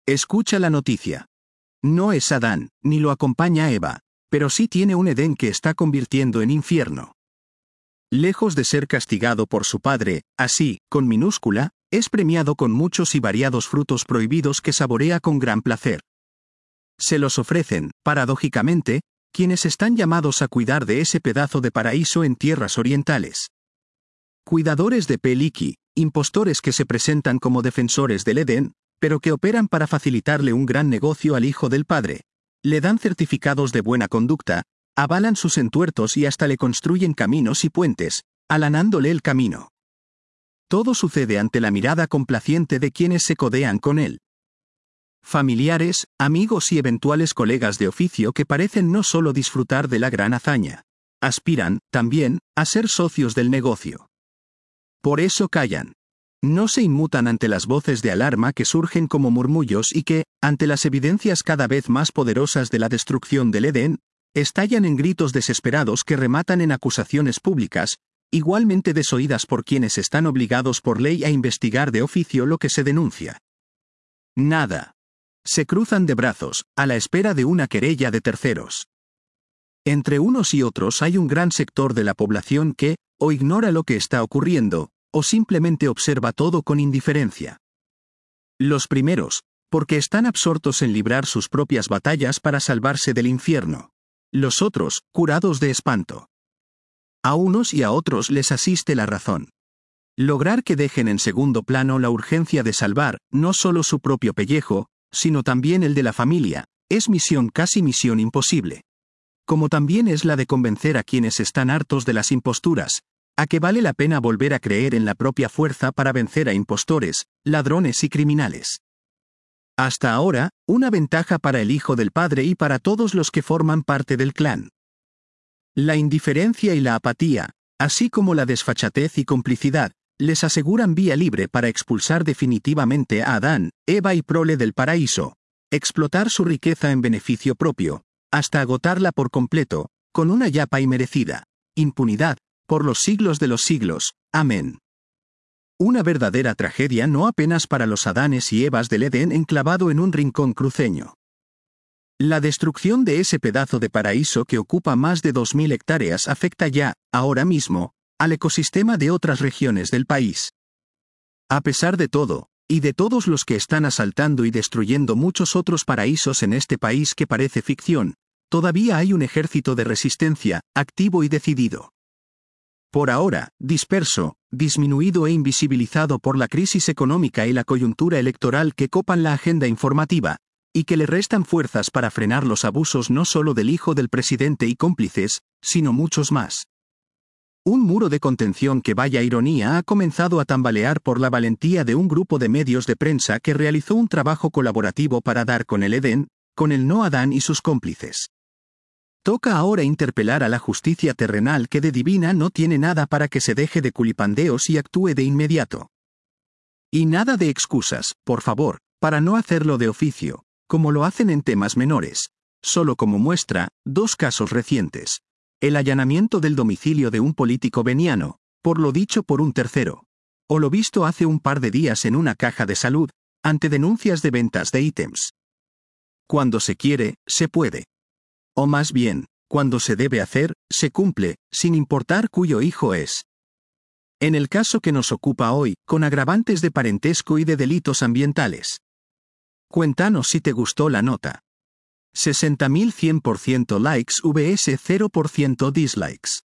Escucha la noticia. No es Adán, ni lo acompaña Eva, pero sí tiene un Edén que está convirtiendo en infierno. Lejos de ser castigado por su padre, así, con minúscula, es premiado con muchos y variados frutos prohibidos que saborea con gran placer. Se los ofrecen, paradójicamente, quienes están llamados a cuidar de ese pedazo de paraíso en tierras orientales. Cuidadores de Peliki, impostores que se presentan como defensores del Edén, pero que operan para facilitarle un gran negocio al hijo del padre. Le dan certificados de buena conducta, avalan sus entuertos y hasta le construyen caminos y puentes, allanándole el camino. Todo sucede ante la mirada complaciente de quienes se codean con él. Familiares, amigos y eventuales colegas de oficio que parecen no solo disfrutar de la gran hazaña, aspiran, también, a ser socios del negocio. Por eso callan. No se inmutan ante las voces de alarma que surgen como murmullos y que, ante las evidencias cada vez más poderosas de la destrucción del Edén, estallan en gritos desesperados que rematan en acusaciones públicas, igualmente desoídas por quienes están obligados por ley a investigar de oficio lo que se denuncia. Nada. Se cruzan de brazos, a la espera de una querella de terceros. Entre unos y otros hay un gran sector de la población que, o ignora lo que está ocurriendo, o simplemente observa todo con indiferencia. Los primeros, porque están absortos en librar sus propias batallas para salvarse del infierno. Los otros, curados de espanto. A unos y a otros les asiste la razón. Lograr que dejen en segundo plano la urgencia de salvar, no solo su propio pellejo, sino también el de la familia, es casi misión imposible. Como también es la de convencer a quienes están hartos de las imposturas, a que vale la pena volver a creer en la propia fuerza para vencer a impostores, ladrones y criminales. Hasta ahora, una ventaja para el hijo del padre y para todos los que forman parte del clan. La indiferencia y la apatía, así como la desfachatez y complicidad, les aseguran vía libre para expulsar definitivamente a Adán, Eva y prole del paraíso, explotar su riqueza en beneficio propio, hasta agotarla por completo, con una yapa y merecida impunidad, por los siglos de los siglos. Amén. Una verdadera tragedia no apenas para los Adanes y Evas del Edén enclavado en un rincón cruceño. La destrucción de ese pedazo de paraíso que ocupa más de 2000 hectáreas afecta ya, ahora mismo, al ecosistema de otras regiones del país. A pesar de todo, y de todos los que están asaltando y destruyendo muchos otros paraísos en este país que parece ficción, todavía hay un ejército de resistencia, activo y decidido. Por ahora, disperso, disminuido e invisibilizado por la crisis económica y la coyuntura electoral que copan la agenda informativa, y que le restan fuerzas para frenar los abusos no solo del hijo del presidente y cómplices, sino muchos más. Un muro de contención que, vaya ironía, ha comenzado a tambalear por la valentía de un grupo de medios de prensa que realizó un trabajo colaborativo para dar con el Edén, con el no Adán y sus cómplices. Toca ahora interpelar a la justicia terrenal que de divina no tiene nada para que se deje de culipandeos y actúe de inmediato. Y nada de excusas, por favor, para no hacerlo de oficio, como lo hacen en temas menores. Solo como muestra, 2 casos recientes. El allanamiento del domicilio de un político veniano, por lo dicho por un tercero. O lo visto hace un par de días en una caja de salud, ante denuncias de ventas de ítems. Cuando se quiere, se puede. O más bien, cuando se debe hacer, se cumple, sin importar cuyo hijo es. En el caso que nos ocupa hoy, con agravantes de parentesco y de delitos ambientales. Cuéntanos si te gustó la nota. 60.100% likes vs 0% dislikes.